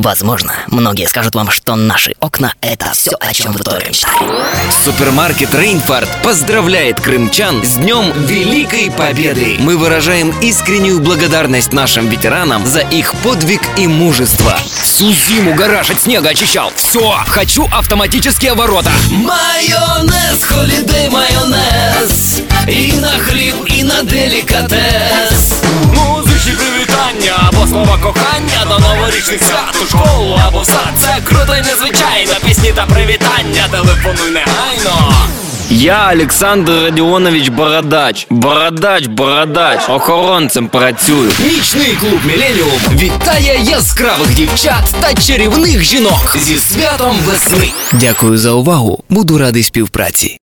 Возможно, многие скажут вам, что наши окна – это все, о чем вы только мечтали. Супермаркет «Рейнфард» поздравляет крымчан с Днем Великой Победы. Мы выражаем искреннюю благодарность нашим ветеранам за их подвиг и мужество. Всю зиму гараж от снега очищал. Все, хочу автоматические ворота. Майонез, холідей майонез. І на хліб, і на делікатес. Музичні привітання або слова кохання до новорічних свят у школу або в сад. Це круто і незвичайно. Пісні та привітання, телефонуй негайно. Я Олександр Родіонович Бородач. Бородач, охоронцем працюю. Нічний клуб «Міленіум» вітає яскравих дівчат та чарівних жінок зі святом весни. Дякую за увагу, буду радий співпраці.